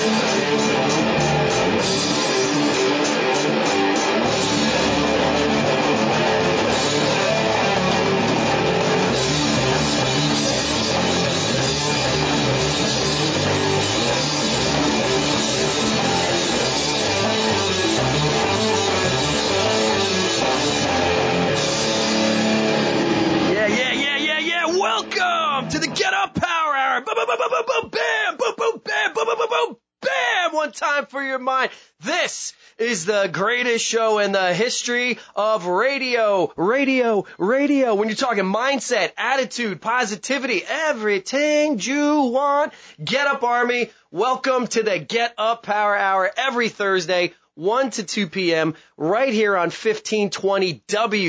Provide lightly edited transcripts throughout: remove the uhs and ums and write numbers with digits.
Time for your mind. This is the greatest show in the history of radio. Radio. When you're talking mindset, attitude, positivity, everything you want. Get Up Army. Welcome to the Get Up Power Hour every Thursday, 1 to 2 p.m. right here on 1520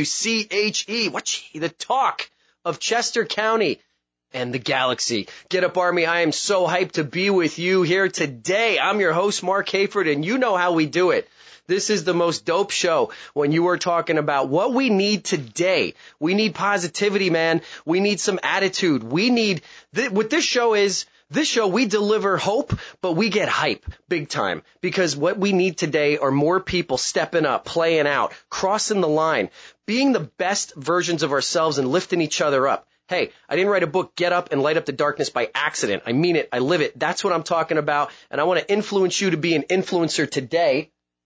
WCHE. The talk of Chester County and the galaxy. Get Up Army, I am so hyped to be with you here today. I'm your host, Mark Hayford, and you know how we do it. This is the most dope show when you are talking about what we need today. We need positivity, man. We need some attitude. We need, what this show is, we deliver hope, but we get hype big time, because what we need today are more people stepping up, playing out, crossing the line, being the best versions of ourselves and lifting each other up. Hey, I didn't write a book, Get Up and Light Up the Darkness, by accident. I mean it. I live it. That's what I'm talking about. And I want to influence you to be an influencer today.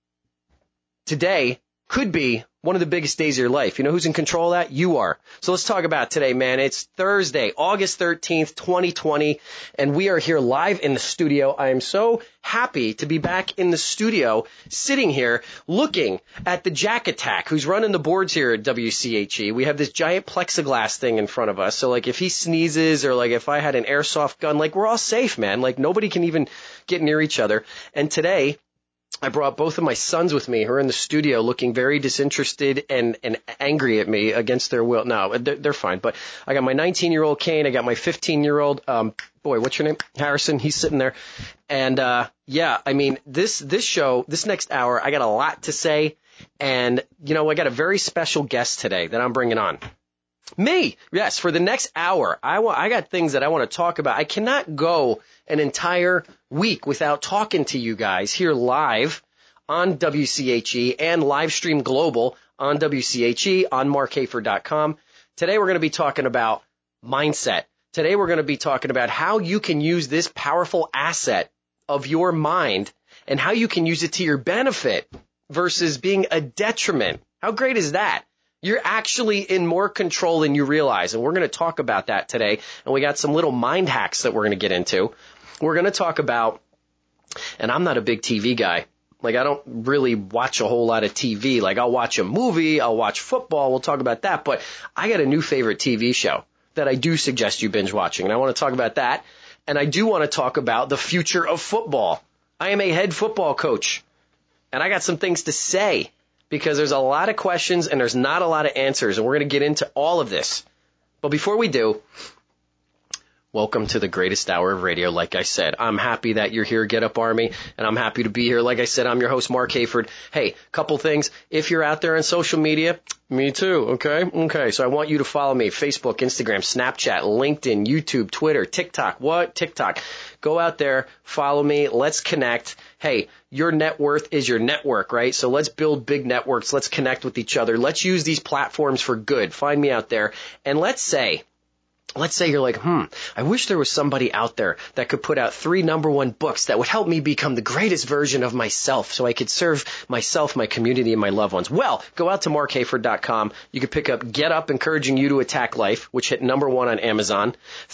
Today could be one of the biggest days of your life. You know who's in control of that? You are. So let's talk about today, man. It's Thursday, August 13th, 2020, and we are here live in the studio. I am so happy to be back in the studio, sitting here looking at the Jack Attack, who's running the boards here at WCHE. We have this giant plexiglass thing in front of us. So, like, if he sneezes or, like, if I had an airsoft gun, like, we're all safe, man. Like, nobody can even get near each other. And today, I brought both of my sons with me who are in the studio looking very disinterested and angry at me against their will. No, they're fine. But I got my 19-year-old Kane. I got my 15-year-old, what's your name? Harrison. He's sitting there. And, yeah, I mean, this show, this next hour, I got a lot to say. And, you know, I got a very special guest today that I'm bringing on. Me. Yes, for the next hour, I got things that I want to talk about. I cannot go an entire week without talking to you guys here live on WCHE and live stream global on WCHE on markhayford.com. Today we're going to be talking about mindset. Today we're going to be talking about how you can use this powerful asset of your mind and how you can use it to your benefit versus being a detriment. How great is that? You're actually in more control than you realize, and we're going to talk about that today, and we got some little mind hacks that we're going to get into. We're going to talk about, and I'm not a big TV guy. Like, I don't really watch a whole lot of TV. Like, I'll watch a movie, I'll watch football, we'll talk about that, but I got a new favorite TV show that I do suggest you binge watching, and I want to talk about that, and I do want to talk about the future of football. I am a head football coach, and I got some things to say, because there's a lot of questions and there's not a lot of answers, and we're going to get into all of this. But before we do, welcome to the greatest hour of radio. Like I said, I'm happy that you're here, Get Up Army, and I'm happy to be here. Like I said, I'm your host, Mark Hayford. Hey, couple things. If you're out there on social media, me too, okay? So I want you to follow me, Facebook, Instagram, Snapchat, LinkedIn, YouTube, Twitter, TikTok. What? TikTok. Go out there, follow me, let's connect. Hey, your net worth is your network, right? So let's build big networks. Let's connect with each other. Let's use these platforms for good. Find me out there. And let's say you're like, I wish there was somebody out there that could put out 3 #1 books that would help me become the greatest version of myself so I could serve myself, my community, and my loved ones. Well, go out to markhayford.com. You can pick up Get Up, Encouraging You to Attack Life, which hit #1 on Amazon.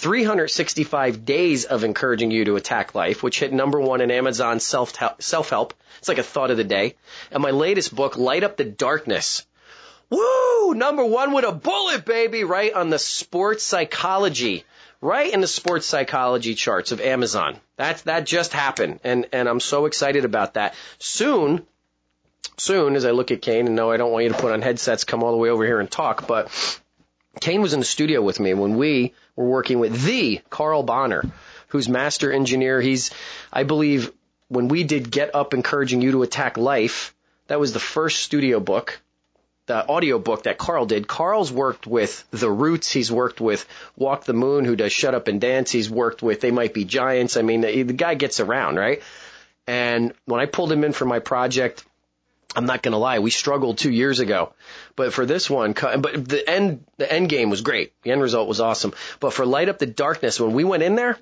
365 Days of Encouraging You to Attack Life, which hit #1 in Amazon Self-Help. It's like a thought of the day. And my latest book, Light Up the Darkness. Woo! #1 with a bullet, baby, right on the sports psychology, right in the sports psychology charts of Amazon. That just happened, and I'm so excited about that. Soon, as I look at Kane, and no, I don't want you to put on headsets, come all the way over here and talk, but Kane was in the studio with me when we were working with the Carl Bonner, who's master engineer. I believe, when we did Get Up, Encouraging You to Attack Life, that was the first studio book. The audio book that Carl did. Carl's worked with The Roots. He's worked with Walk the Moon, who does Shut Up and Dance. He's worked with They Might Be Giants. I mean, the guy gets around, right? And when I pulled him in for my project, I'm not going to lie, we struggled 2 years ago. But for this one, but the end game was great. The end result was awesome. But for Light Up the Darkness, when we went in there,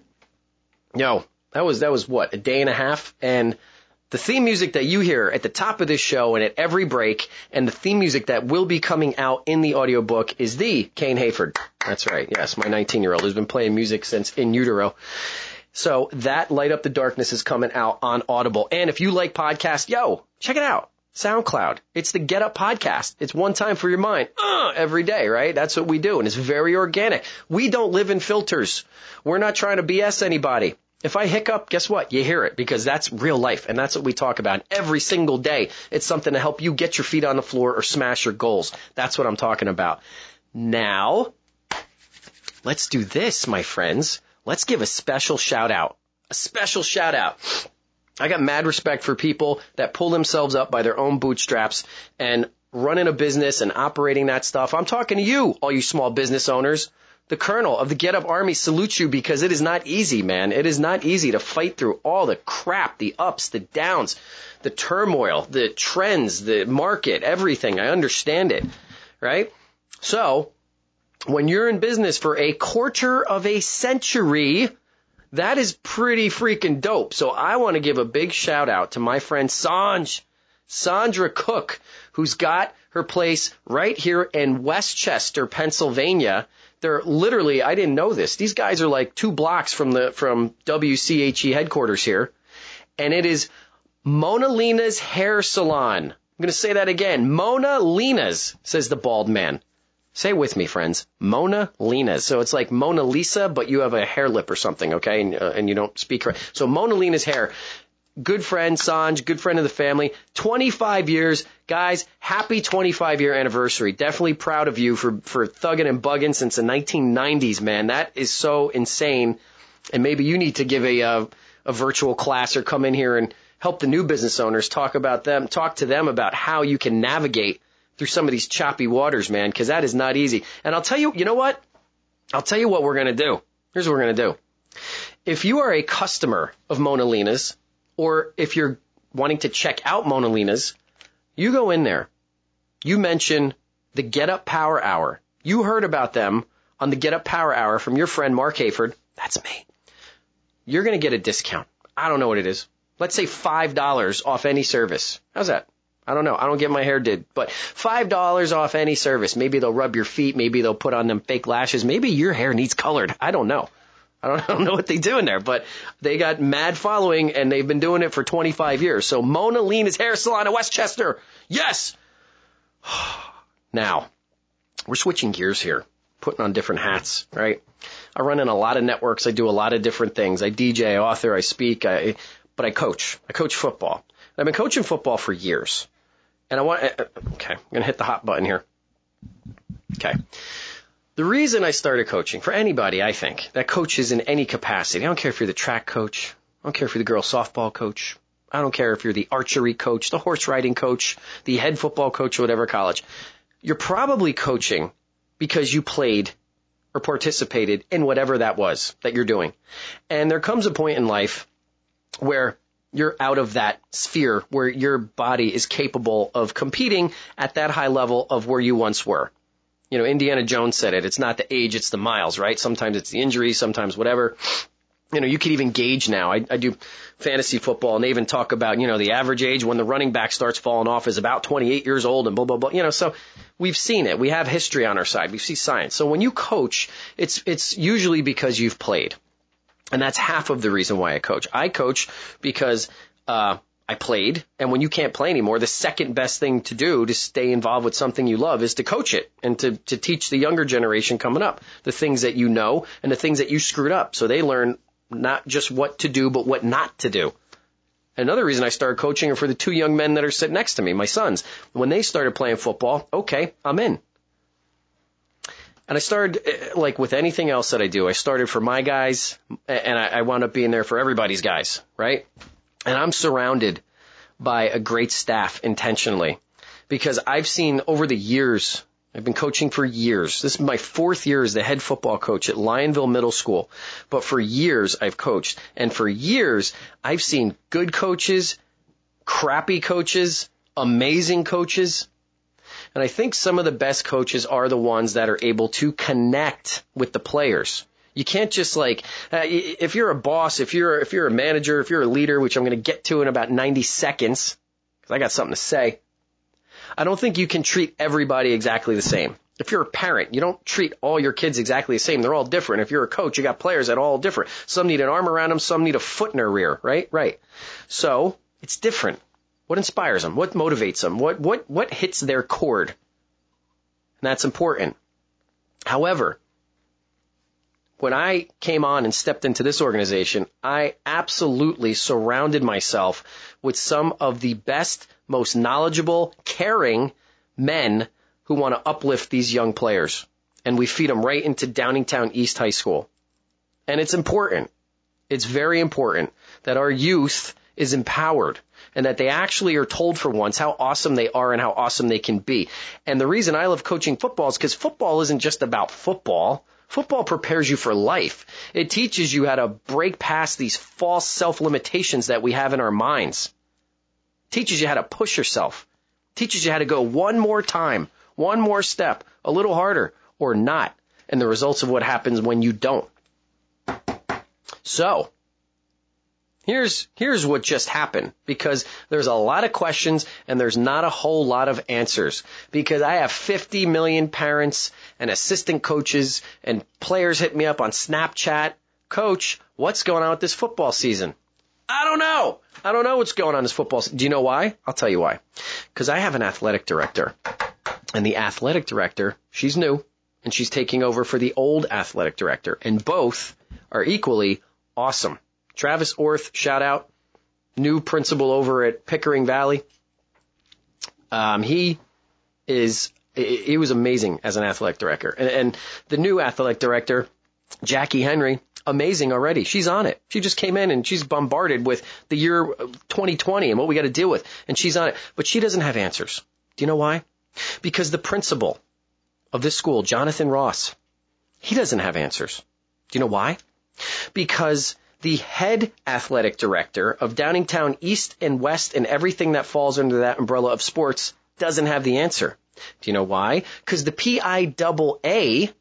that was what, a day and a half? And the theme music that you hear at the top of this show and at every break, and the theme music that will be coming out in the audiobook is the Kane Hayford. That's right. Yes, my 19-year-old who's been playing music since in utero. So that Light Up the Darkness is coming out on Audible. And if you like podcasts, check it out. SoundCloud. It's the Get Up Podcast. It's one time for your mind every day, right? That's what we do. And it's very organic. We don't live in filters. We're not trying to BS anybody. If I hiccup, guess what? You hear it, because that's real life. And that's what we talk about every single day. It's something to help you get your feet on the floor or smash your goals. That's what I'm talking about. Now, let's do this, my friends. Let's give a special shout out. A special shout out. I got mad respect for people that pull themselves up by their own bootstraps and running a business and operating that stuff. I'm talking to you, all you small business owners. The Colonel of the Get Up Army salutes you, because it is not easy, man. It is not easy to fight through all the crap, the ups, the downs, the turmoil, the trends, the market, everything. I understand it, right? So when you're in business for a quarter of a century, that is pretty freaking dope. So I want to give a big shout out to my friend Sandra Cook, who's got her place right here in Westchester, Pennsylvania. They're literally, I didn't know this, these guys are like 2 blocks from WCHE headquarters here. And it is Mona Lina's Hair Salon. I'm going to say that again. Mona Lina's, says the bald man. Say it with me, friends. Mona Lina's. So it's like Mona Lisa, but you have a hair lip or something, okay? And you don't speak right. So Mona Lina's Hair. Good friend, Sanj, good friend of the family. 25 years. Guys, happy 25-year anniversary. Definitely proud of you for thugging and bugging since the 1990s, man. That is so insane. And maybe you need to give a virtual class or come in here and help the new business owners talk to them about how you can navigate through some of these choppy waters, man, because that is not easy. And I'll tell you, you know what? I'll tell you what we're going to do. Here's what we're going to do. If you are a customer of Mona Lina's, or if you're wanting to check out Mona Lina's, you go in there. You mention the Get Up Power Hour. You heard about them on the Get Up Power Hour from your friend Mark Hayford. That's me. You're going to get a discount. I don't know what it is. Let's say $5 off any service. How's that? I don't know. I don't get my hair did, but $5 off any service. Maybe they'll rub your feet. Maybe they'll put on them fake lashes. Maybe your hair needs colored. I don't know. I don't know what they do in there, but they got mad following, and they've been doing it for 25 years. So Mona Lina's Hair Salon in Westchester. Yes. Now, we're switching gears here, putting on different hats, right? I run in a lot of networks. I do a lot of different things. I DJ, I author, I speak, but I coach. I coach football. I've been coaching football for years. And I'm going to hit the hot button here. Okay. The reason I started coaching, for anybody, I think, that coaches in any capacity, I don't care if you're the track coach, I don't care if you're the girls softball coach, I don't care if you're the archery coach, the horse riding coach, the head football coach, or whatever college, you're probably coaching because you played or participated in whatever that was that you're doing. And there comes a point in life where you're out of that sphere where your body is capable of competing at that high level of where you once were. You know, Indiana Jones said it. It's not the age, it's the miles, right? Sometimes it's the injury, sometimes whatever. You know, you could even gauge now. I do fantasy football, and they even talk about, you know, the average age when the running back starts falling off is about 28 years old and blah, blah, blah. You know, so we've seen it. We have history on our side. We see science. So when you coach, it's usually because you've played. And that's half of the reason why I coach. I coach because I played, and when you can't play anymore, the second best thing to do to stay involved with something you love is to coach it and to teach the younger generation coming up the things that you know and the things that you screwed up, so they learn not just what to do, but what not to do. Another reason I started coaching are for the 2 young men that are sitting next to me, my sons. When they started playing football, okay, I'm in. And I started, like with anything else that I do, I started for my guys, and I wound up being there for everybody's guys, right? And I'm surrounded by a great staff intentionally, because I've seen over the years I've been coaching for years. This is my 4th year as the head football coach at Lionville Middle School. But for years I've coached. And for years I've seen good coaches, crappy coaches, amazing coaches. And I think some of the best coaches are the ones that are able to connect with the players. You can't just if you're a boss, if you're a manager, if you're a leader, which I'm going to get to in about 90 seconds, because I got something to say. I don't think you can treat everybody exactly the same. If you're a parent, you don't treat all your kids exactly the same. They're all different. If you're a coach, you got players that are all different. Some need an arm around them. Some need a foot in their rear, right? Right. So it's different. What inspires them? What motivates them? What hits their chord? And that's important. However, when I came on and stepped into this organization, I absolutely surrounded myself with some of the best, most knowledgeable, caring men who want to uplift these young players. And we feed them right into Downingtown East High School. And it's important. It's very important that our youth is empowered and that they actually are told for once how awesome they are and how awesome they can be. And the reason I love coaching football is because football isn't just about football. Football prepares you for life. It teaches you how to break past these false self-limitations that we have in our minds. It teaches you how to push yourself. It teaches you how to go one more time, one more step, a little harder or not, and the results of what happens when you don't. So, here's what just happened, because there's a lot of questions and there's not a whole lot of answers, because I have 50 million parents and assistant coaches and players hit me up on Snapchat. Coach, what's going on with this football season? I don't know. I don't know what's going on this football season. Do you know why? I'll tell you why. Because I have an athletic director, and the athletic director, she's new, and she's taking over for the old athletic director, and both are equally awesome. Travis Orth, shout out, new principal over at Pickering Valley. He was amazing as an athletic director. And the new athletic director, Jackie Henry, amazing already. She's on it. She just came in and she's bombarded with the year 2020 and what we got to deal with. And she's on it. But she doesn't have answers. Do you know why? Because the principal of this school, Jonathan Ross, he doesn't have answers. Do you know why? Because the head athletic director of Downingtown East and West and everything that falls under that umbrella of sports doesn't have the answer. Do you know why? Because the PIAA,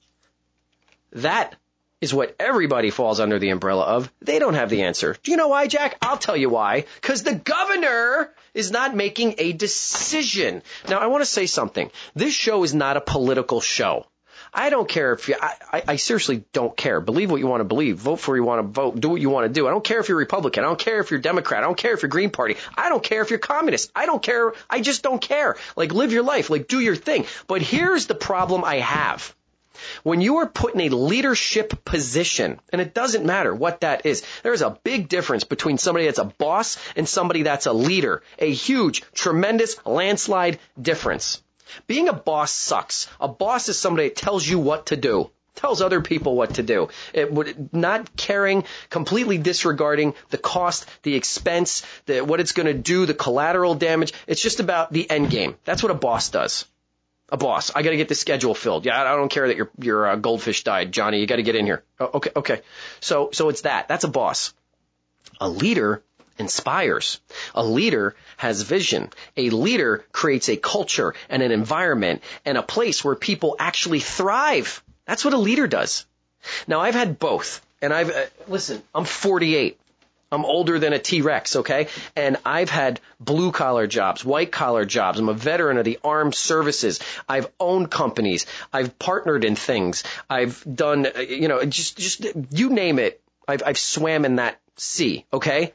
that is what everybody falls under the umbrella of. They don't have the answer. Do you know why, Jack? I'll tell you why. Because the governor is not making a decision. Now, I want to say something. This show is not a political show. I don't care if I seriously don't care. Believe what you want to believe. Vote for what you want to vote. Do what you want to do. I don't care if you're Republican. I don't care if you're Democrat. I don't care if you're Green Party. I don't care if you're communist. I don't care. I just don't care. Live your life. Do your thing. But here's the problem I have. When you are put in a leadership position, and it doesn't matter what that is, there's a big difference between somebody that's a boss and somebody that's a leader. A huge, tremendous landslide difference. Being a boss sucks. A boss is somebody that tells you what to do, tells other people what to do. Not caring, completely disregarding the cost, the expense, what it's going to do, the collateral damage. It's just about the end game. That's what a boss does. A boss. I got to get the schedule filled. Yeah, I don't care that your goldfish died, Johnny. You got to get in here. Oh, okay. So it's that. That's a boss. A leader inspires. A leader has vision. A leader creates a culture and an environment and a place where people actually thrive. That's what a leader does. Now, I've had both. And listen, I'm 48. I'm older than a T-Rex, okay? And I've had blue-collar jobs, white-collar jobs. I'm a veteran of the armed services. I've owned companies. I've partnered in things. I've done, just you name it. I've swam in that sea, okay?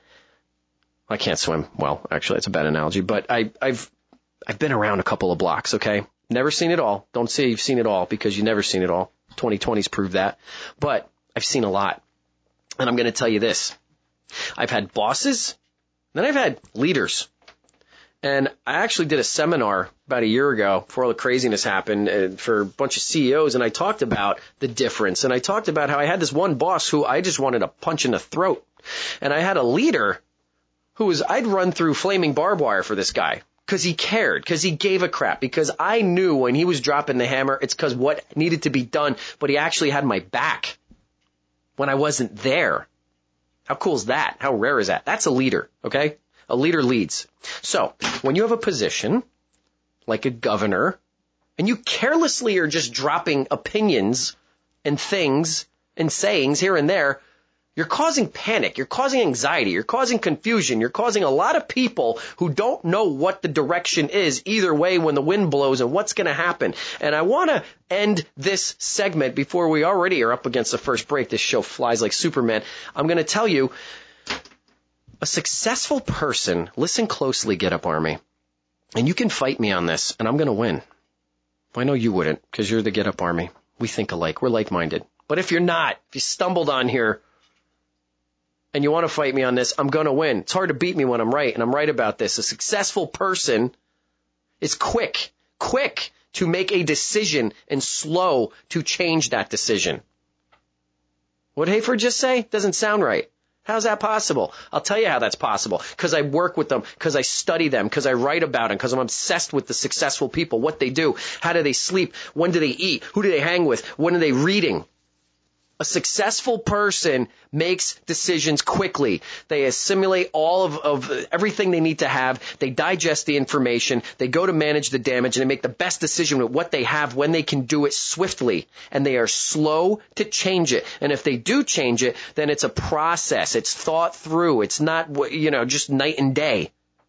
I can't swim. Well, actually, that's a bad analogy. But I've been around a couple of blocks, okay? Never seen it all. Don't say you've seen it all because you've never seen it all. 2020's proved that. But I've seen a lot. And I'm going to tell you this. I've had bosses, then I've had leaders. And I actually did a seminar about a year ago before all the craziness happened for a bunch of CEOs, and I talked about the difference. And I talked about how I had this one boss who I just wanted to punch in the throat. And I had a leader who I'd run through flaming barbed wire for this guy. because he cared, because he gave a crap, because I knew when he was dropping the hammer, it's because what needed to be done, but he actually had my back when I wasn't there. How cool is that? How rare is that? That's a leader, okay? A leader leads. So when you have a position like a governor and you carelessly are just dropping opinions and things and sayings here and there, you're causing panic, you're causing anxiety, you're causing confusion, you're causing a lot of people who don't know what the direction is either way when the wind blows and what's going to happen. And I want to end this segment before we already are up against the first break. This show flies like Superman. I'm going to tell you, a successful person, listen closely, Get Up Army, and you can fight me on this, and I'm going to win. I know you wouldn't, because you're the Get Up Army. We think alike. We're like-minded. But if you're not, if you stumbled on here, and you want to fight me on this, I'm going to win. It's hard to beat me when I'm right, and I'm right about this. A successful person is quick to make a decision and slow to change that decision. What did Hayford just say? Doesn't sound right. How's that possible? I'll tell you how that's possible. Because I work with them, because I study them, because I write about them, because I'm obsessed with the successful people, what they do, how do they sleep, when do they eat, who do they hang with, when are they reading. A successful person makes decisions quickly. They assimilate all of everything they need to have. They digest the information. They go to manage the damage, and they make the best decision with what they have when they can do it swiftly. And they are slow to change it. And if they do change it, then it's a process. It's thought through. It's not, just night and day.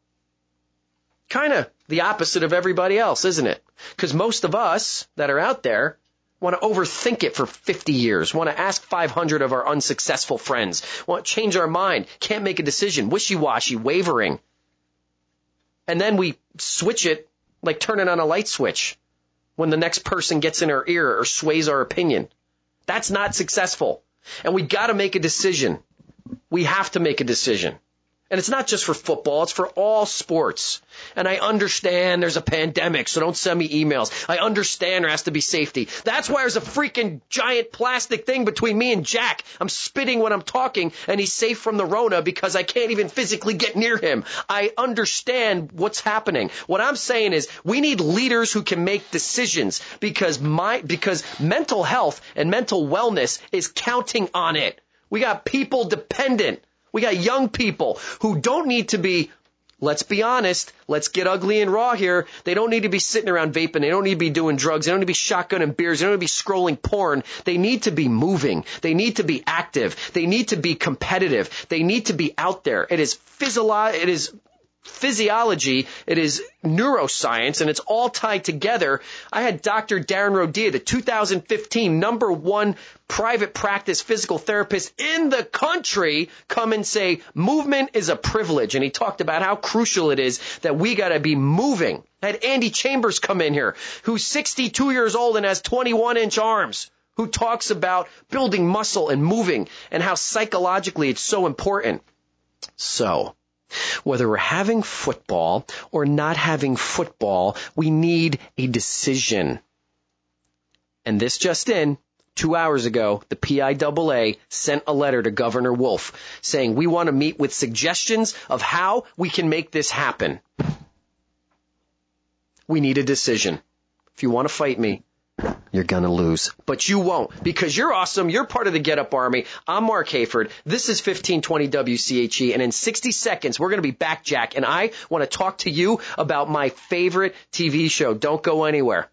Kind of the opposite of everybody else, isn't it? Because most of us that are out there want to overthink it for 50 years, want to ask 500 of our unsuccessful friends, want to change our mind, can't make a decision, wishy-washy, wavering. And then we switch it like turning on a light switch when the next person gets in our ear or sways our opinion. That's not successful. And we got to make a decision. We have to make a decision. And it's not just for football, it's for all sports. And I understand there's a pandemic, so don't send me emails. I understand there has to be safety. That's why there's a freaking giant plastic thing between me and Jack. I'm spitting when I'm talking, and he's safe from the Rona because I can't even physically get near him. I understand what's happening. What I'm saying is we need leaders who can make decisions because mental health and mental wellness is counting on it. We got people dependent. We got young people who don't need to be, let's be honest, let's get ugly and raw here. They don't need to be sitting around vaping. They don't need to be doing drugs. They don't need to be shotgunning beers. They don't need to be scrolling porn. They need to be moving. They need to be active. They need to be competitive. They need to be out there. It is physiology, it is neuroscience, and it's all tied together. I had Dr. Darren Rodia, the 2015 #1 private practice physical therapist in the country, come and say movement is a privilege. And he talked about how crucial it is that we got to be moving. I had Andy Chambers come in here, who's 62 years old and has 21-inch arms, who talks about building muscle and moving and how psychologically it's so important. So, whether we're having football or not having football, we need a decision. And this just in, 2 hours ago, the PIAA sent a letter to Governor Wolf saying we want to meet with suggestions of how we can make this happen. We need a decision. If you want to fight me, you're going to lose. But you won't, because you're awesome. You're part of the Get Up Army. I'm Mark Hayford. This is 1520 WCHE. And in 60 seconds, we're going to be back, Jack. And I want to talk to you about my favorite TV show. Don't go anywhere.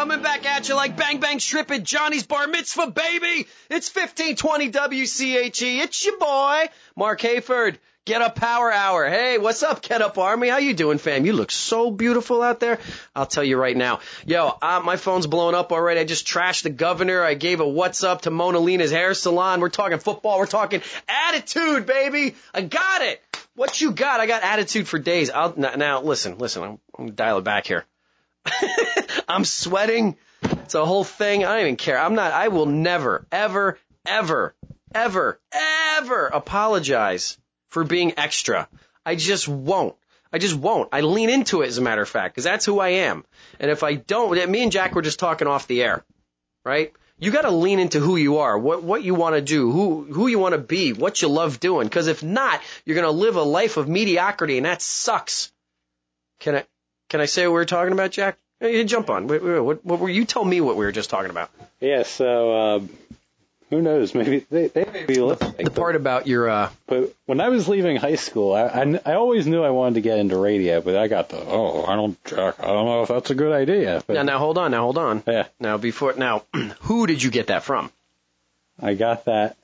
Coming back at you like Bang Bang Strip at Johnny's Bar Mitzvah, baby. It's 1520 WCHE. It's your boy, Mark Hayford. Get Up Power Hour. Hey, what's up, Get Up Army? How you doing, fam? You look so beautiful out there. I'll tell you right now. Yo, my phone's blowing up already. I just trashed the governor. I gave a what's up to Mona Lina's hair salon. We're talking football. We're talking attitude, baby. I got it. What you got? I got attitude for days. Now, listen. I'm going to dial it back here. I'm sweating. It's a whole thing. I don't even care. I will never, ever, ever, ever, ever apologize for being extra. I just won't. I lean into it, as a matter of fact, because that's who I am. And if I don't, me and Jack were just talking off the air, right? You got to lean into who you are, what you want to do, who you want to be, what you love doing. Because if not, you're going to live a life of mediocrity, and that sucks. Can I say what we were talking about, Jack? You jump on. What were you? Tell me what we were just talking about. Yeah. So who knows? Maybe they may be listening. The part about your. But when I was leaving high school, I always knew I wanted to get into radio, but I got I don't know if that's a good idea. But, now hold on. Yeah. Now who did you get that from? I got that.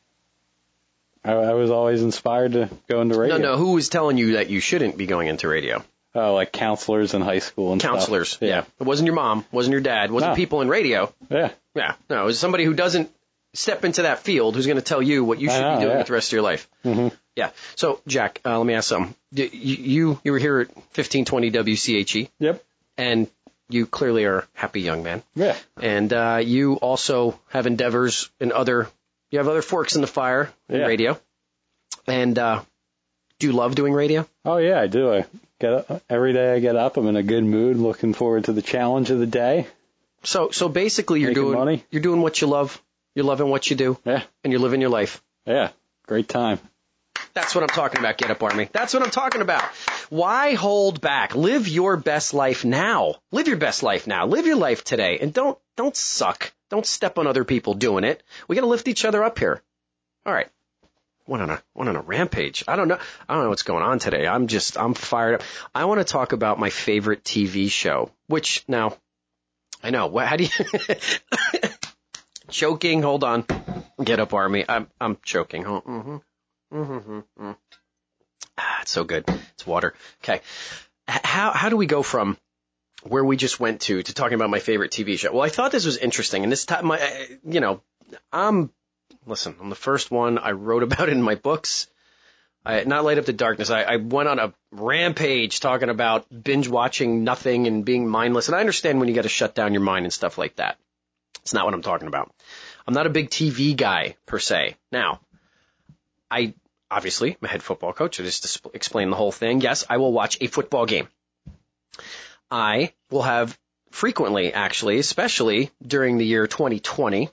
I was always inspired to go into radio. No. Who was telling you that you shouldn't be going into radio? Oh, like counselors in high school and counselors, stuff. Yeah. It wasn't your mom, wasn't your dad, wasn't people in radio. Yeah. Yeah. No, it was somebody who doesn't step into that field who's going to tell you what you should be doing with the rest of your life. Mm-hmm. Yeah. So, Jack, let me ask something. You were here at 1520 WCHE. Yep. And you clearly are a happy young man. Yeah. And you also have endeavors in you have other forks in the fire in radio. And do you love doing radio? Oh, yeah, I do. I get up, every day I get up, I'm in a good mood, looking forward to the challenge of the day. So basically you're doing what you love. You're loving what you do. Yeah. And you're living your life. Yeah. Great time. That's what I'm talking about, Get Up Army. That's what I'm talking about. Why hold back? Live your best life now. Live your best life now. Live your life today. And don't suck. Don't step on other people doing it. We got to lift each other up here. All right. Went on a rampage. I don't know what's going on today. I'm fired up. I want to talk about my favorite TV show, which now I know. How do you choking? Hold on. Get Up Army. I'm choking. It's so good. It's water. Okay. How do we go from where we just went to talking about my favorite TV show? Well, I thought this was interesting, and this time, Listen, on the first one, I wrote about it in my books. Not Light Up the Darkness. I went on a rampage talking about binge watching nothing and being mindless. And I understand when you got to shut down your mind and stuff like that. It's not what I'm talking about. I'm not a big TV guy, per se. Now, I'm a head football coach. So just to explain the whole thing, yes, I will watch a football game. I will have frequently, actually, especially during the year 2020,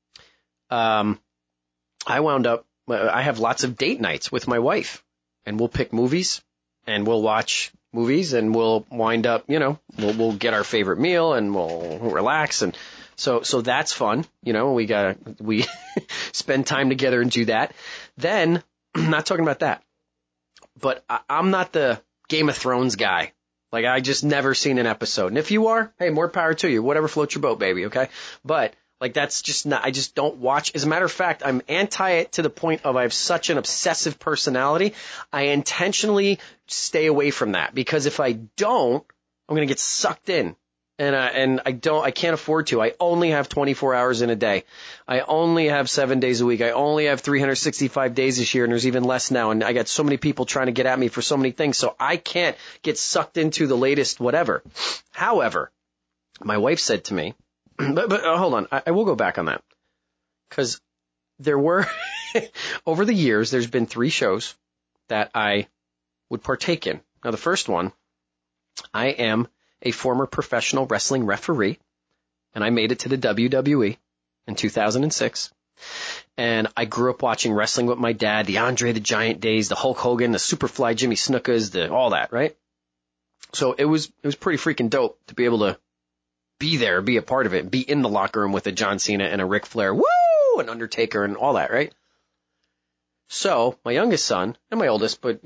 I have lots of date nights with my wife, and we'll pick movies, and we'll watch movies, and we'll wind up, we'll get our favorite meal, and we'll relax, and so that's fun, we spend time together and do that. Then, I'm not talking about that, but I'm not the Game of Thrones guy. Like, I just never seen an episode, and if you are, hey, more power to you, whatever floats your boat, baby, okay? But like, that's just not, I just don't watch. As a matter of fact, I'm anti it to the point of I have such an obsessive personality. I intentionally stay away from that because if I don't, I'm going to get sucked in. And I can't afford to. I only have 24 hours in a day. I only have 7 days a week. I only have 365 days this year, and there's even less now. And I got so many people trying to get at me for so many things. So I can't get sucked into the latest whatever. However, my wife said to me, but hold on. I will go back on that because there were over the years, there's been 3 shows that I would partake in. Now, the first one, I am a former professional wrestling referee, and I made it to the WWE in 2006. And I grew up watching wrestling with my dad, the Andre the Giant days, the Hulk Hogan, the Superfly Jimmy Snukas, all that, right? So it was pretty freaking dope to be able to be there, be a part of it, be in the locker room with a John Cena and a Ric Flair, woo, an Undertaker and all that, right? So my youngest son and my oldest, but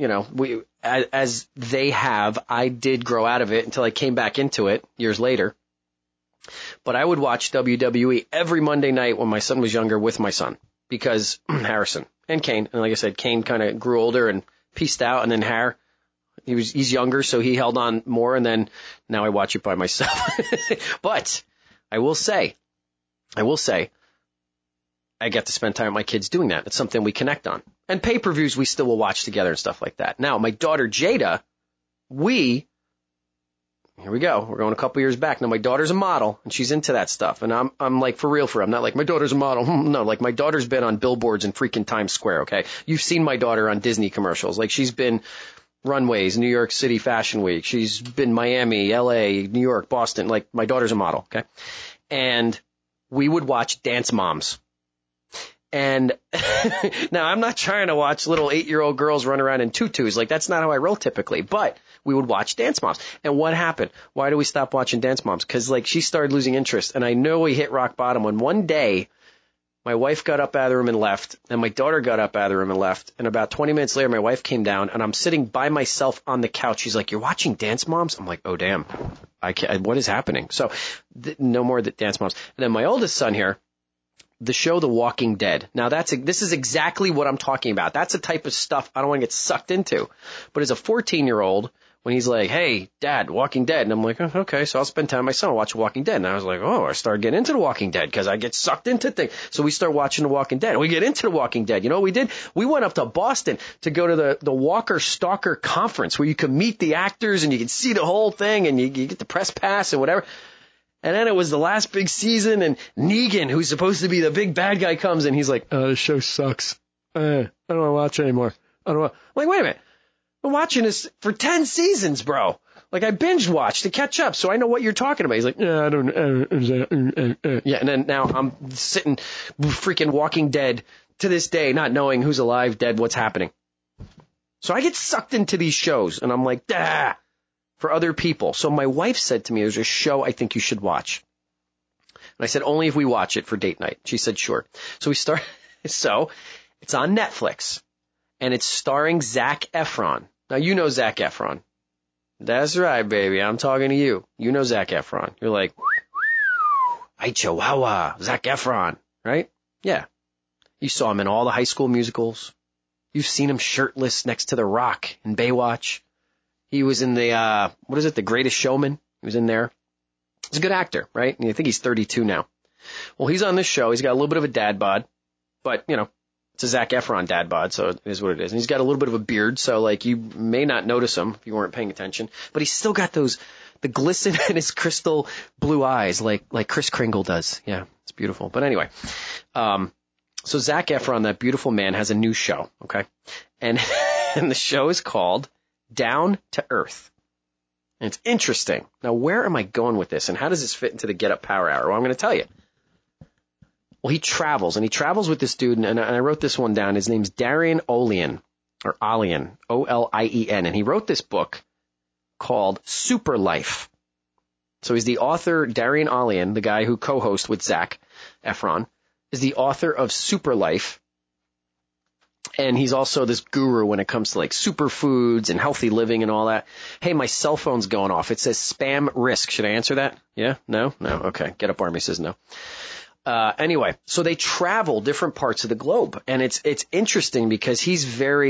as they have, I did grow out of it until I came back into it years later. But I would watch WWE every Monday night when my son was younger with my son because Harrison and Kane. And like I said, Kane kind of grew older and pieced out. And then he's younger, so he held on more. And then now I watch it by myself. But I will say, I get to spend time with my kids doing that. It's something we connect on. And pay-per-views we still will watch together and stuff like that. Now, my daughter Jada, here we go. We're going a couple years back. Now, my daughter's a model, and she's into that stuff. And I'm like, for real. I'm not like, my daughter's a model. No, like, my daughter's been on billboards in freaking Times Square, okay? You've seen my daughter on Disney commercials. Like, she's been runways, New York City Fashion Week. She's been Miami, LA, New York, Boston. Like, my daughter's a model, okay? And we would watch Dance Moms. And now I'm not trying to watch little 8-year-old girls run around in tutus. Like, that's not how I roll typically, but we would watch Dance Moms. And what happened? Why do we stop watching Dance Moms? Cause like she started losing interest, and I know we hit rock bottom when one day my wife got up out of the room and left, and my daughter got up out of the room and left. And about 20 minutes later, my wife came down, and I'm sitting by myself on the couch. She's like, "You're watching Dance Moms?" I'm like, "Oh damn, I can't, what is happening?" So no more Dance Moms. And then my oldest son here, the show The Walking Dead. Now this is exactly what I'm talking about. That's the type of stuff I don't want to get sucked into. But as a 14-year-old, when he's like, "Hey, Dad, Walking Dead," and I'm like, "Oh, okay, so I'll spend time with my son, I'll watch Walking Dead." And I was like, oh, I started getting into The Walking Dead because I get sucked into things. So we start watching The Walking Dead. And we get into The Walking Dead. You know what we did? We went up to Boston to go to the Walker Stalker conference where you can meet the actors and you can see the whole thing and you get the press pass and whatever. And then it was the last big season, and Negan, who's supposed to be the big bad guy, comes and he's like, "Oh, this show sucks. I don't want to watch anymore. I don't want." I'm like, wait a minute. I'm watching this for 10 seasons, bro. Like, I binge watched to catch up, so I know what you're talking about. He's like, "Yeah, I don't. Yeah, and then now I'm sitting freaking Walking Dead to this day, not knowing who's alive, dead, what's happening. So I get sucked into these shows, and I'm like, for other people. So my wife said to me, "There's a show I think you should watch." And I said, "Only if we watch it for date night." She said, "Sure." So so it's on Netflix, and it's starring Zac Efron. Now, you know Zac Efron. That's right, baby. I'm talking to you. You know Zac Efron. You're like, "Ay, Chihuahua, Zac Efron," right? Yeah. You saw him in all the High School Musicals. You've seen him shirtless next to The Rock in Baywatch. He was in the, The Greatest Showman. He was in there. He's a good actor, right? And I think he's 32 now. Well, he's on this show. He's got a little bit of a dad bod, but, it's a Zac Efron dad bod, so it is what it is. And he's got a little bit of a beard, so, like, you may not notice him if you weren't paying attention. But he's still got the glisten in his crystal blue eyes, like Kris Kringle does. Yeah, it's beautiful. But anyway, so Zac Efron, that beautiful man, has a new show, okay? And the show is called Down to Earth. And it's interesting. Now, where am I going with this, and how does this fit into the Get Up Power Hour? Well, I'm going to tell you. Well, he travels with this dude, and I wrote this one down. His name's Darian Olien, or Olien, Olien, and he wrote this book called Super Life. So he's the author, Darian Olien, the guy who co-hosts with Zac Efron, is the author of Super Life. And he's also this guru when it comes to like superfoods and healthy living and all that. Hey, my cell phone's going off. It says spam risk. Should I answer that? Yeah? No? No? Okay. Get Up Army says no. Anyway, so they travel different parts of the globe. And it's interesting because he's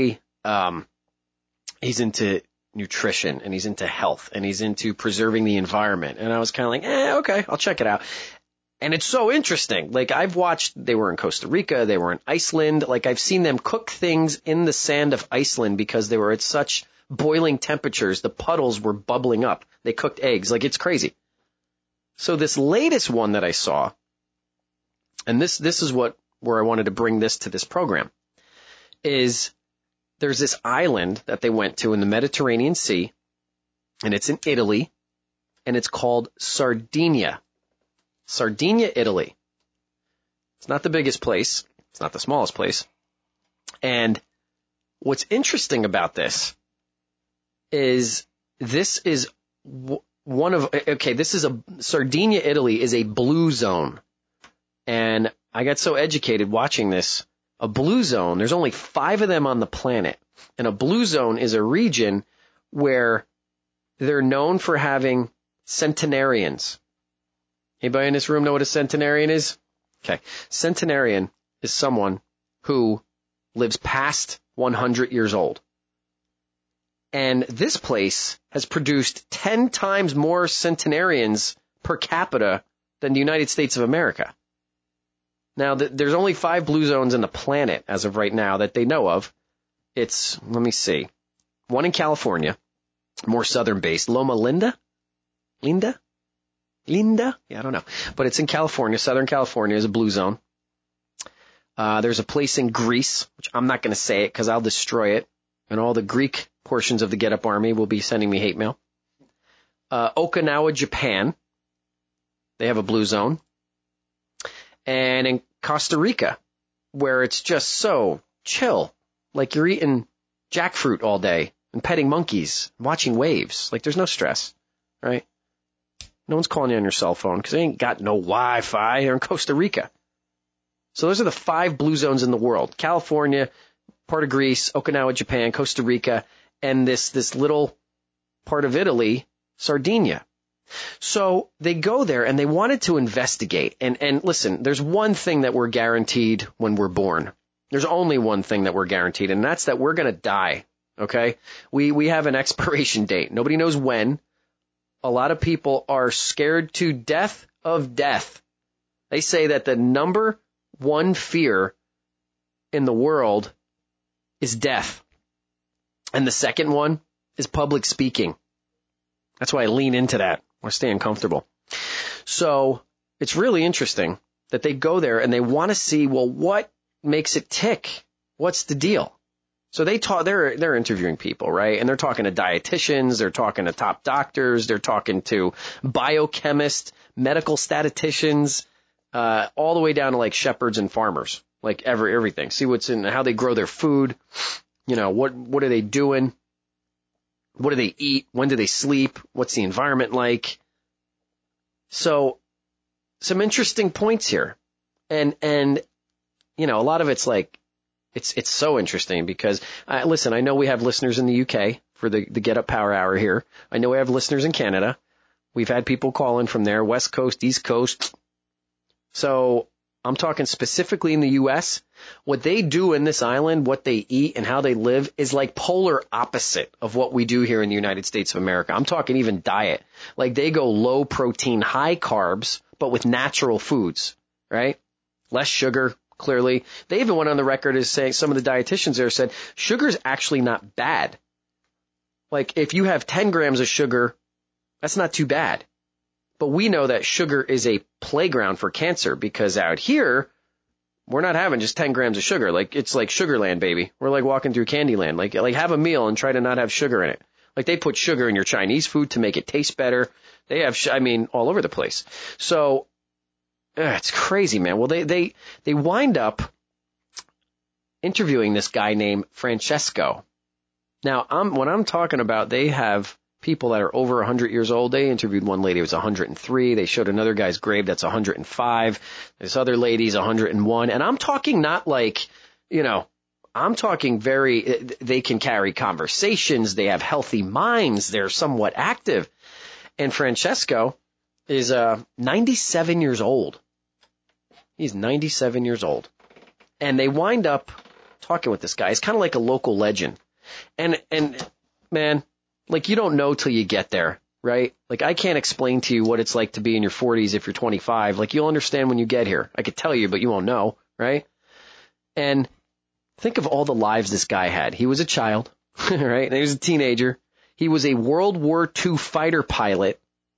he's into nutrition and he's into health and he's into preserving the environment. And I was kind of like, okay, I'll check it out. And it's so interesting. Like, I've watched, they were in Costa Rica, they were in Iceland. Like, I've seen them cook things in the sand of Iceland because they were at such boiling temperatures. The puddles were bubbling up. They cooked eggs. Like, it's crazy. So this latest one that I saw, and this is where I wanted to bring this to this program, is there's this island that they went to in the Mediterranean Sea, and it's in Italy, and it's called Sardinia. Sardinia, Italy. It's not the biggest place. It's not the smallest place. And what's interesting about this is Sardinia, Italy is a blue zone. And I got so educated watching this. A blue zone, there's only 5 of them on the planet. And a blue zone is a region where they're known for having centenarians. Anybody in this room know what a centenarian is? Okay. Centenarian is someone who lives past 100 years old. And this place has produced 10 times more centenarians per capita than the United States of America. Now, there's only 5 blue zones in the planet as of right now that they know of. It's, let me see, one in California, more southern-based, Loma Linda? Linda? Yeah, I don't know. But it's in California. Southern California is a blue zone. There's a place in Greece, which I'm not going to say it because I'll destroy it. And all the Greek portions of the Get Up Army will be sending me hate mail. Okinawa, Japan. They have a blue zone. And in Costa Rica, where it's just so chill. Like you're eating jackfruit all day and petting monkeys, watching waves. Like there's no stress, right? No one's calling you on your cell phone because they ain't got no Wi-Fi. They're in Costa Rica. So those are the 5 blue zones in the world. California, part of Greece, Okinawa, Japan, Costa Rica, and this little part of Italy, Sardinia. So they go there and they wanted to investigate. And listen, there's one thing that we're guaranteed when we're born. There's only one thing that we're guaranteed, and that's that we're going to die. Okay? We have an expiration date. Nobody knows when. A lot of people are scared to death of death. They say that the number one fear in the world is death. And the second one is public speaking. That's why I lean into that. I stay uncomfortable. So it's really interesting that they go there and they want to see, well, what makes it tick? What's the deal? So they're interviewing people, right? And they're talking to dietitians, they're talking to top doctors, they're talking to biochemists, medical statisticians, all the way down to like shepherds and farmers, like everything. See what's in, how they grow their food, you know, what are they doing? What do they eat? When do they sleep? What's the environment like? So some interesting points here. And you know, a lot of it's like, it's so interesting because, listen, I know we have listeners in the UK for the Get Up Power Hour here. I know we have listeners in Canada. We've had people call in from there, West Coast, East Coast. So I'm talking specifically in the U.S. What they do in this island, what they eat and how they live is like polar opposite of what we do here in the United States of America. I'm talking even diet. Like they go low protein, high carbs, but with natural foods, right? Less sugar. Clearly, they even went on the record as saying, some of the dietitians there said, sugar is actually not bad. Like, if you have 10 grams of sugar, that's not too bad. But we know that sugar is a playground for cancer because out here, we're not having just 10 grams of sugar. Like, it's like Sugarland, baby. We're like walking through Candyland. Like have a meal and try to not have sugar in it. Like, they put sugar in your Chinese food to make it taste better. They have, all over the place. So, it's crazy, man. Well, they wind up interviewing this guy named Francesco. Now, when I'm talking about they have people that are over 100 years old, they interviewed one lady who was 103. They showed another guy's grave that's 105. This other lady's 101. And I'm talking not like, you know, I'm talking they can carry conversations. They have healthy minds. They're somewhat active. And Francesco is 97 years old. He's 97 years old. And they wind up talking with this guy. He's kind of like a local legend. And man, like you don't know till you get there, right? Like I can't explain to you what it's like to be in your 40s if you're 25. Like you'll understand when you get here. I could tell you, but you won't know, right? And think of all the lives this guy had. He was a child, right? And he was a teenager. He was a World War II fighter pilot.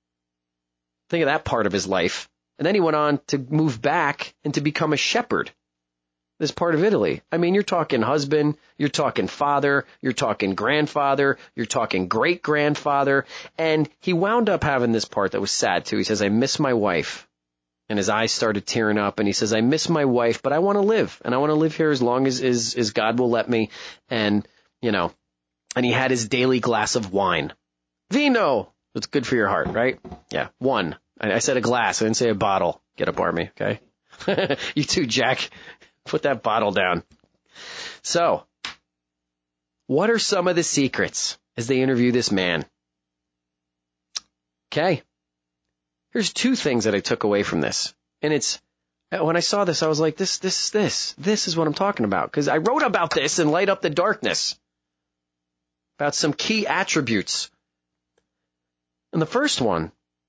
Think of that part of his life. And then he went on to move back and to become a shepherd. This part of Italy. I mean, you're talking husband, you're talking father, you're talking grandfather, you're talking great-grandfather. And he wound up having this part that was sad, too. He says, I miss my wife. And his eyes started tearing up. And he says, I miss my wife, but I want to live. And I want to live here as long as God will let me. And, you know, and he had his daily glass of wine. Vino. It's good for your heart, right? Yeah, one. I said a glass. I didn't say a bottle. Get up, Army, okay? You too, Jack. Put that bottle down. So, what are some of the secrets as they interview this man? Okay. Here's two things that I took away from this. And it's, when I saw this, I was like, this is what I'm talking about. Because I wrote about this in Light Up the Darkness. About some key attributes. And the first one,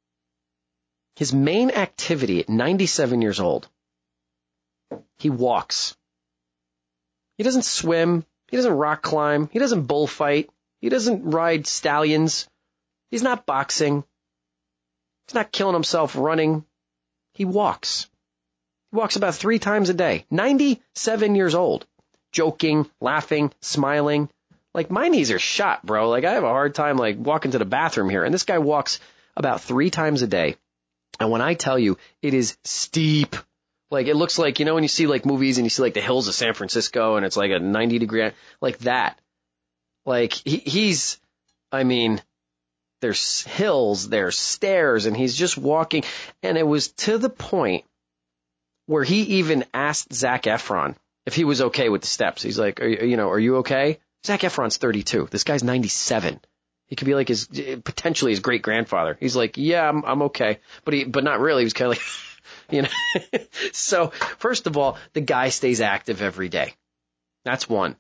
his main activity at 97 years old, he walks. He doesn't swim. He doesn't rock climb. He doesn't bullfight. He doesn't ride stallions. He's not boxing. He's not killing himself running. He walks. He walks about 3 times a day. 97 years old. Joking, laughing, smiling. Like, my knees are shot, bro. Like, I have a hard time, like, walking to the bathroom here. And this guy walks about 3 times a day. And when I tell you, it is steep. Like, it looks like, you know, when you see, like, movies and you see, like, the hills of San Francisco and it's like a 90-degree, like that. Like, he's, I mean, there's hills, there's stairs, and he's just walking. And it was to the point where he even asked Zac Efron if he was okay with the steps. He's like, are you okay? Zac Efron's 32. This guy's 97. He could be like potentially his great grandfather. He's like, yeah, I'm okay. But not really. He was kind of like, you know. So first of all, the guy stays active every day. That's one.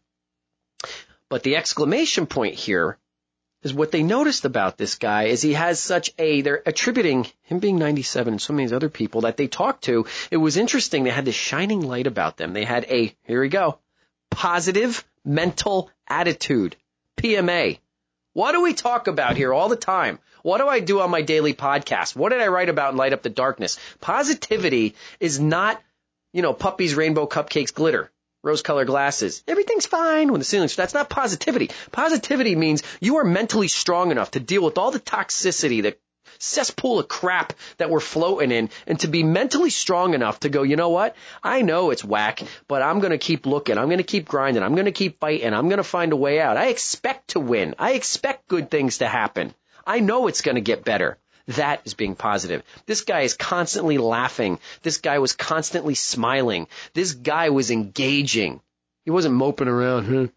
But the exclamation point here is what they noticed about this guy is he has they're attributing him being 97 and so many other people that they talked to. It was interesting. They had this shining light about them. They had here we go, positive mental attitude, PMA. What do we talk about here all the time? What do I do on my daily podcast? What did I write about in Light Up the Darkness? Positivity is not, puppies, rainbow cupcakes, glitter, rose-colored glasses. Everything's fine when the ceiling's. That's not positivity. Positivity means you are mentally strong enough to deal with all the toxicity, the cesspool of crap that we're floating in, and to be mentally strong enough to go, you know what? I know it's whack, but I'm going to keep looking. I'm going to keep grinding. I'm going to keep fighting. I'm going to find a way out. I expect to win. I expect good things to happen. I know it's going to get better. That is being positive. This guy is constantly laughing. This guy was constantly smiling. This guy was engaging. He wasn't moping around.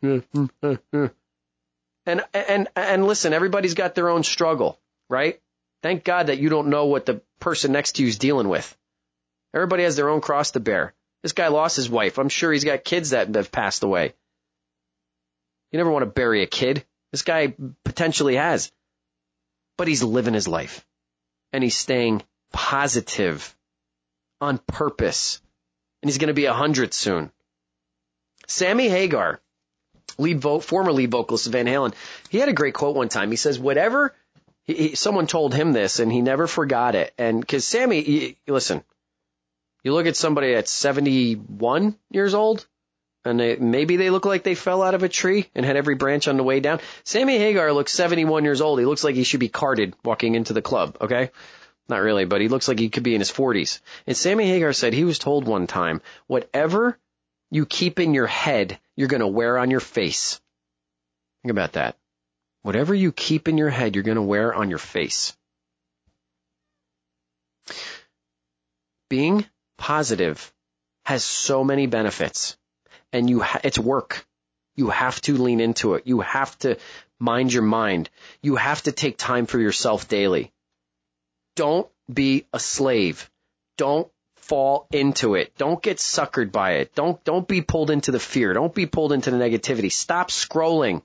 And listen, everybody's got their own struggle, right? Thank God that you don't know what the person next to you is dealing with. Everybody has their own cross to bear. This guy lost his wife. I'm sure he's got kids that have passed away. You never want to bury a kid. This guy potentially has. But he's living his life. And he's staying positive on purpose. And he's going to be 100 soon. Sammy Hagar, former lead vocalist of Van Halen, he had a great quote one time. He says, whatever... someone told him this, and he never forgot it. And because Sammy, listen, you look at somebody that's 71 years old, and maybe they look like they fell out of a tree and had every branch on the way down. Sammy Hagar looks 71 years old. He looks like he should be carted walking into the club, okay? Not really, but he looks like he could be in his 40s. And Sammy Hagar said he was told one time, whatever you keep in your head, you're going to wear on your face. Think about that. Whatever you keep in your head, you're going to wear on your face. Being positive has so many benefits, and it's work. You have to lean into it. You have to mind your mind. You have to take time for yourself daily. Don't be a slave. Don't fall into it. Don't get suckered by it. Don't be pulled into the fear. Don't be pulled into the negativity. Stop scrolling.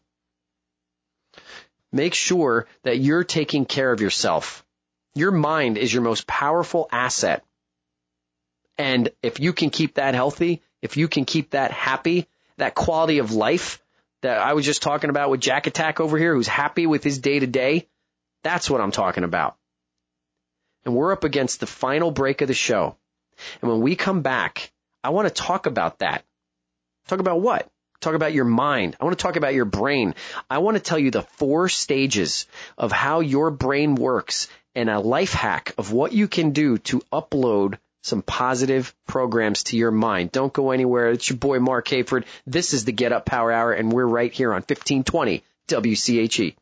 Make sure that you're taking care of yourself. Your mind is your most powerful asset. And if you can keep that healthy, if you can keep that happy, that quality of life that I was just talking about with Jack Attack over here, who's happy with his day to day, that's what I'm talking about. And we're up against the final break of the show. And when we come back, I want to talk about that. Talk about what? Talk about your mind. I want to talk about your brain. I want to tell you the 4 stages of how your brain works and a life hack of what you can do to upload some positive programs to your mind. Don't go anywhere. It's your boy Mark Hayford. This is the Get Up Power Hour, and we're right here on 1520 WCHE.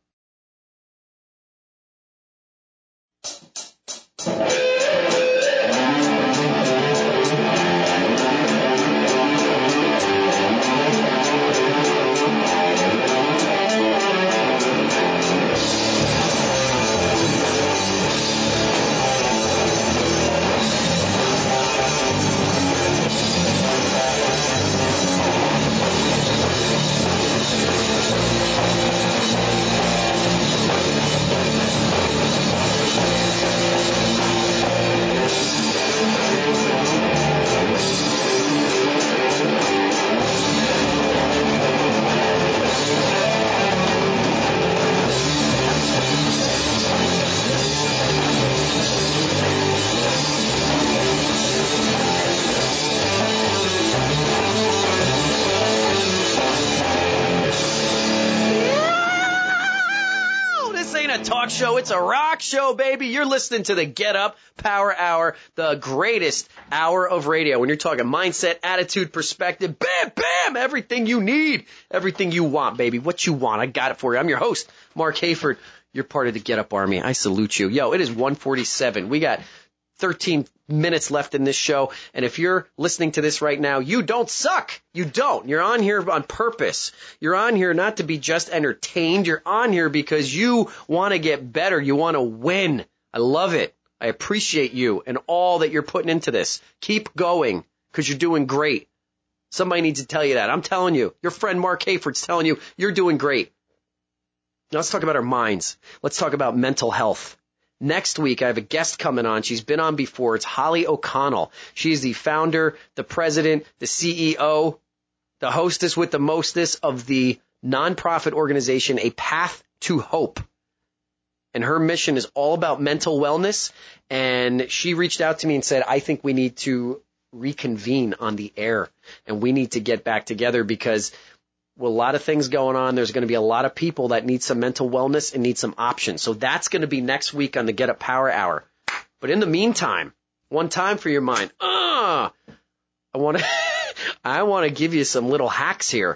ain't a talk show. It's a rock show, baby. You're listening to the Get Up Power Hour, the greatest hour of radio. When you're talking mindset, attitude, perspective, bam, bam, everything you need, everything you want, baby. What you want, I got it for you. I'm your host, Mark Hayford. You're part of the Get Up Army. I salute you. Yo, it is 1:47. We got 13 minutes left in this show. And if you're listening to this right now, you don't suck. You don't. You're on here on purpose. You're on here not to be just entertained. You're on here because you want to get better. You want to win. I love it. I appreciate you and all that you're putting into this. Keep going because you're doing great. Somebody needs to tell you that. I'm telling you. Your friend Mark Hayford's telling you you're doing great. Now let's talk about our minds. Let's talk about mental health. Next week, I have a guest coming on. She's been on before. It's Holly O'Connell. She's the founder, the president, the CEO, the hostess with the mostess of the nonprofit organization, A Path to Hope. And her mission is all about mental wellness. And she reached out to me and said, I think we need to reconvene on the air and we need to get back together because with a lot of things going on, there's going to be a lot of people that need some mental wellness and need some options. So that's going to be next week on the Get Up Power Hour. But in the meantime, one time for your mind. I want to give you some little hacks here.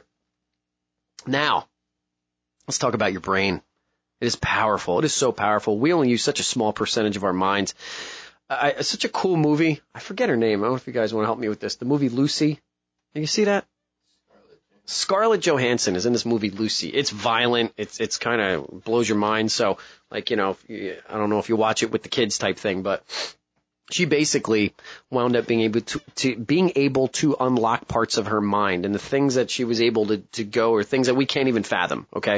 Now, let's talk about your brain. It is powerful. It is so powerful. We only use such a small percentage of our minds. It's such a cool movie. I forget her name. I don't know if you guys want to help me with this. The movie Lucy. Did you see that? Scarlett Johansson is in this movie Lucy. It's violent. It's kind of blows your mind. So, like, I don't know if you watch it with the kids type thing, but she basically wound up being able to unlock parts of her mind and the things that she was able to go are things that we can't even fathom. Okay.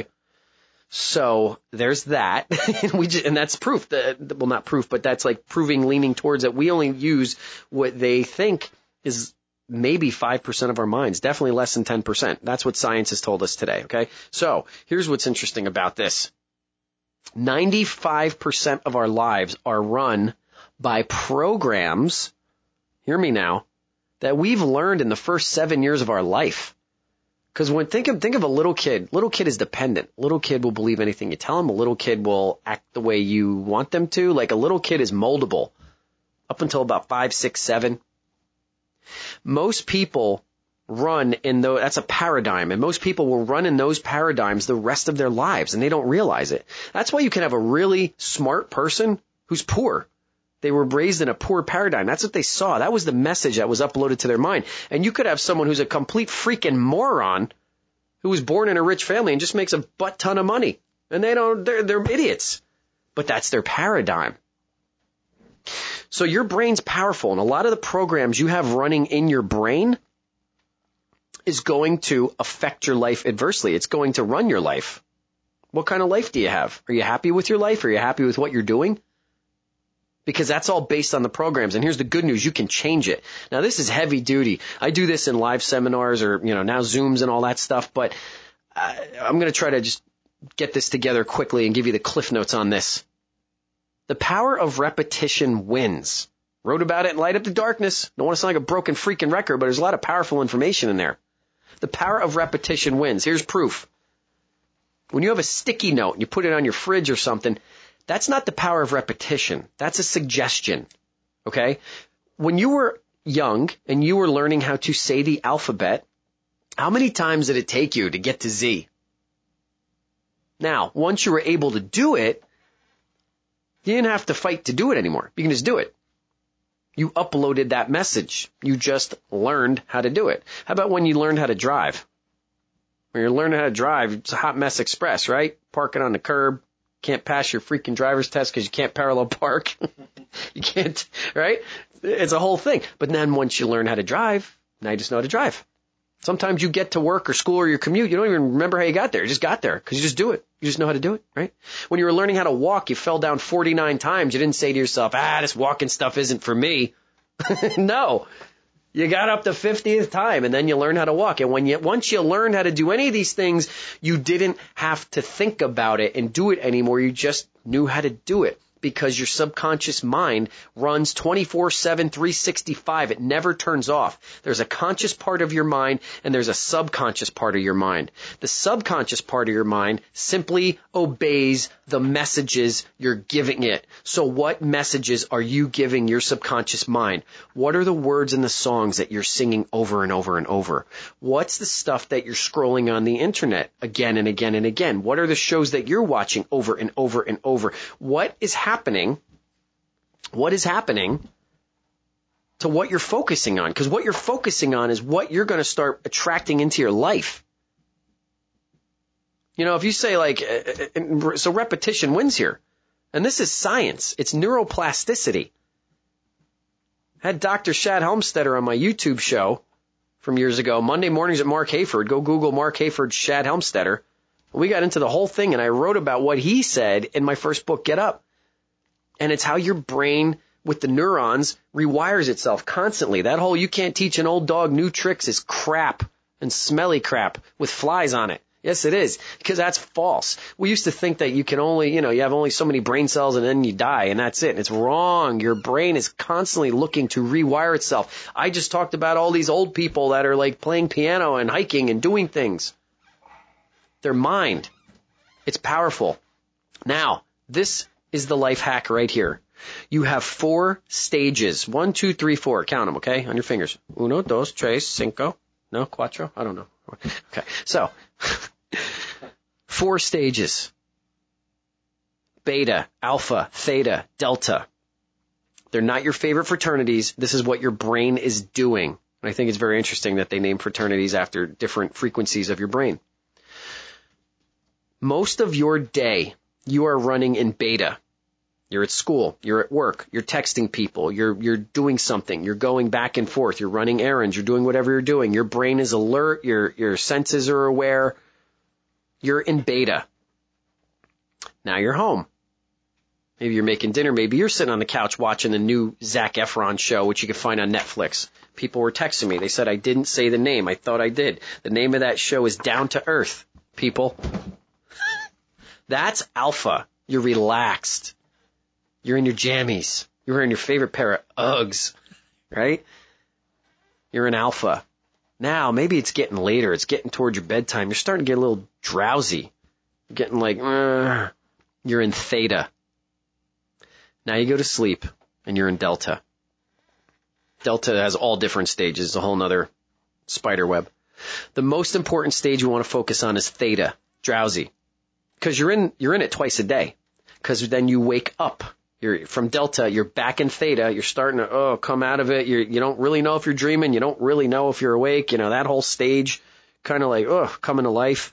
So there's that. And that's proof that, well, not proof, but that's like leaning towards that we only use what they think is maybe 5% of our minds, definitely less than 10%. That's what science has told us today, okay? So here's what's interesting about this. 95% of our lives are run by programs, hear me now, that we've learned in the first 7 years of our life. Because think of a little kid. Little kid is dependent. Little kid will believe anything you tell him. A little kid will act the way you want them to. Like a little kid is moldable up until about 5, 6, 7. Most people run that's a paradigm, and most people will run in those paradigms the rest of their lives, and they don't realize it. That's why you can have a really smart person who's poor. They were raised in a poor paradigm. That's what they saw. That was the message that was uploaded to their mind. And you could have someone who's a complete freaking moron who was born in a rich family and just makes a butt ton of money. And they're idiots. But that's their paradigm. So your brain's powerful, and a lot of the programs you have running in your brain is going to affect your life adversely. It's going to run your life. What kind of life do you have? Are you happy with your life? Are you happy with what you're doing? Because that's all based on the programs. And here's the good news. You can change it. Now, this is heavy duty. I do this in live seminars or, now Zooms and all that stuff. But I'm going to try to just get this together quickly and give you the cliff notes on this. The power of repetition wins. Wrote about it in Light Up the Darkness. Don't want to sound like a broken freaking record, but there's a lot of powerful information in there. The power of repetition wins. Here's proof. When you have a sticky note and you put it on your fridge or something, that's not the power of repetition. That's a suggestion. Okay? When you were young and you were learning how to say the alphabet, how many times did it take you to get to Z? Now, once you were able to do it, you didn't have to fight to do it anymore. You can just do it. You uploaded that message. You just learned how to do it. How about when you learned how to drive? When you're learning how to drive, it's a hot mess express, right? Parking on the curb. Can't pass your freaking driver's test because you can't parallel park. You can't, right? It's a whole thing. But then once you learn how to drive, now you just know how to drive. Sometimes you get to work or school or your commute, you don't even remember how you got there. You just got there because you just do it. You just know how to do it, right? When you were learning how to walk, you fell down 49 times. You didn't say to yourself, this walking stuff isn't for me. No. You got up the 50th time and then you learn how to walk. And once you learn how to do any of these things, you didn't have to think about it and do it anymore. You just knew how to do it. because your subconscious mind runs 24/7, 365. It never turns off. There's a conscious part of your mind and there's a subconscious part of your mind. The subconscious part of your mind simply obeys the messages you're giving it. So what messages are you giving your subconscious mind? What are the words in the songs that you're singing over and over and over? What's the stuff that you're scrolling on the internet again and again and again? What are the shows that you're watching over and over and over? What is happening to what you're focusing on? Because what you're focusing on is what you're going to start attracting into your life. You know, if you say like, so repetition wins here. And this is science. It's neuroplasticity. I had Dr. Shad Helmstetter on my YouTube show from years ago, Monday mornings at Mark Hayford. Go Google Mark Hayford, Shad Helmstetter. We got into the whole thing and I wrote about what he said in my first book, Get Up. And it's how your brain with the neurons rewires itself constantly. That whole you can't teach an old dog new tricks is crap and smelly crap with flies on it. Yes, it is, because that's false. We used to think that you can only, you have only so many brain cells and then you die and that's it. And it's wrong. Your brain is constantly looking to rewire itself. I just talked about all these old people that are like playing piano and hiking and doing things. Their mind. It's powerful. Now, this is the life hack right here. You have 4 stages. 1, 2, 3, 4. Count them, okay? On your fingers. 1, 2, 3, 5. No, 4? I don't know. Okay. So, 4 stages. Beta, alpha, theta, delta. They're not your favorite fraternities. This is what your brain is doing. And I think it's very interesting that they name fraternities after different frequencies of your brain. Most of your day, you are running in beta. You're at school, you're at work, you're texting people, you're doing something, you're going back and forth, you're running errands, you're doing whatever you're doing. Your brain is alert, your senses are aware. You're in beta. Now you're home. Maybe you're making dinner, maybe you're sitting on the couch watching the new Zac Efron show, which you can find on Netflix. People were texting me. They said I didn't say the name. I thought I did. The name of that show is Down to Earth, people. That's alpha. You're relaxed. You're in your jammies. You're wearing your favorite pair of Uggs, right? You're in alpha. Now, maybe it's getting later. It's getting towards your bedtime. You're starting to get a little drowsy. You're getting like, you're in theta. Now you go to sleep and you're in delta. Delta has all different stages. It's a whole nother spider web. The most important stage you want to focus on is theta, drowsy. Because you're in it twice a day. Because then you wake up. You're from delta, you're back in theta, you're starting to come out of it. You don't really know if you're dreaming, you don't really know if you're awake, that whole stage kind of like coming to life.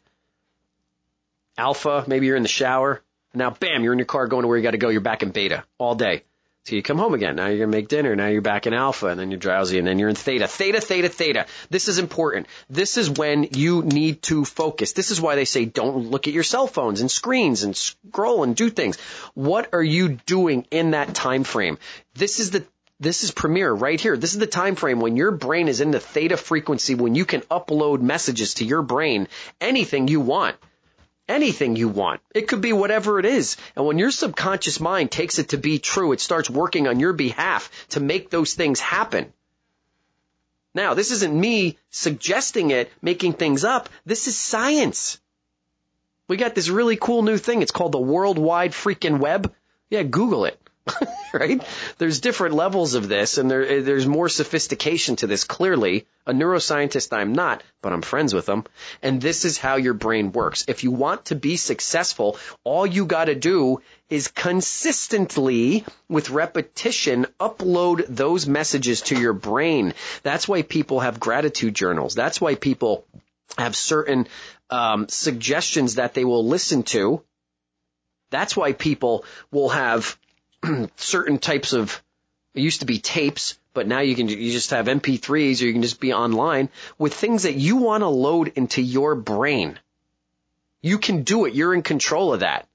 Alpha, maybe you're in the shower. Now bam, you're in your car going to where you got to go, you're back in beta all day. So you come home again. Now you're going to make dinner. Now you're back in alpha, and then you're drowsy, and then you're in theta. Theta, theta, theta. This is important. This is when you need to focus. This is why they say don't look at your cell phones and screens and scroll and do things. What are you doing in that time frame? This is premier right here. This is the time frame when your brain is in the theta frequency, when you can upload messages to your brain, anything you want. Anything you want. It could be whatever it is. And when your subconscious mind takes it to be true, it starts working on your behalf to make those things happen. Now, this isn't me suggesting it, making things up. This is science. We got this really cool new thing. It's called the World Wide Freaking Web. Yeah, Google it. Right? There's different levels of this, and there's more sophistication to this, clearly. A neuroscientist I'm not, but I'm friends with them. And this is how your brain works. If you want to be successful, all you got to do is consistently, with repetition, upload those messages to your brain. That's why people have gratitude journals. That's why people have certain suggestions that they will listen to. That's why people will have certain types of, it used to be tapes, but now you just have MP3s, or you can just be online with things that you want to load into your brain. You can do it. You're in control of that.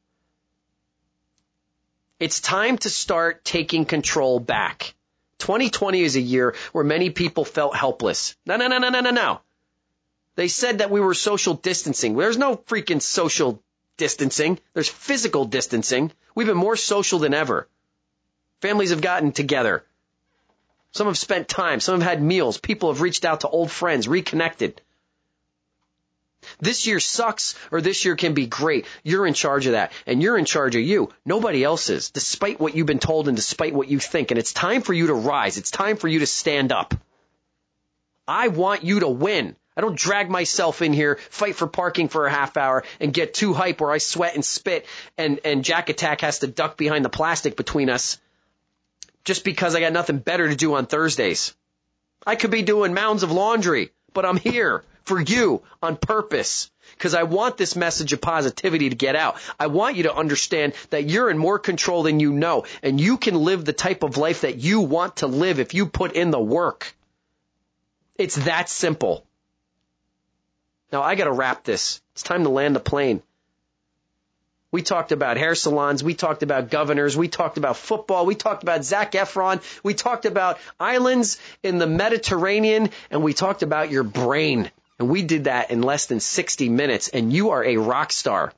It's time to start taking control back. 2020 is a year where many people felt helpless. No. They said that we were social distancing. There's no freaking social distancing. There's physical distancing. We've been more social than ever. Families have gotten together. Some have spent time. Some have had meals. People have reached out to old friends, reconnected. This year sucks, or this year can be great. You're in charge of that, and you're in charge of you. Nobody else is, despite what you've been told and despite what you think. And it's time for you to rise. It's time for you to stand up. I want you to win. I don't drag myself in here, fight for parking for a half hour, and get too hype where I sweat and spit, and Jack Attack has to duck behind the plastic between us just because I got nothing better to do on Thursdays. I could be doing mounds of laundry, but I'm here for you on purpose because I want this message of positivity to get out. I want you to understand that you're in more control than you know, and you can live the type of life that you want to live if you put in the work. It's that simple. Now, I got to wrap this. It's time to land the plane. We talked about hair salons. We talked about governors. We talked about football. We talked about Zac Efron. We talked about islands in the Mediterranean. And we talked about your brain. And we did that in less than 60 minutes. And you are a rock star.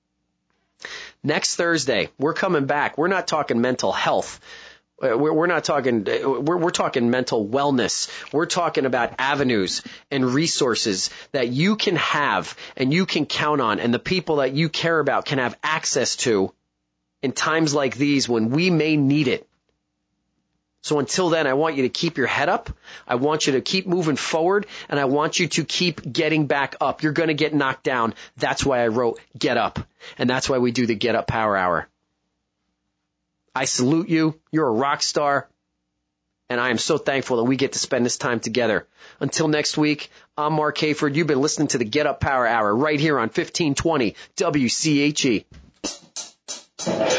Next Thursday, we're coming back. We're not talking mental health. We're not talking, we're talking mental wellness. We're talking about avenues and resources that you can have and you can count on, and the people that you care about can have access to in times like these when we may need it. So until then, I want you to keep your head up. I want you to keep moving forward, and I want you to keep getting back up. You're going to get knocked down. That's why I wrote Get Up, and that's why we do the Get Up Power Hour. I salute you. You're a rock star. And I am so thankful that we get to spend this time together. Until next week, I'm Mark Hayford. You've been listening to the Get Up Power Hour right here on 1520 WCHE.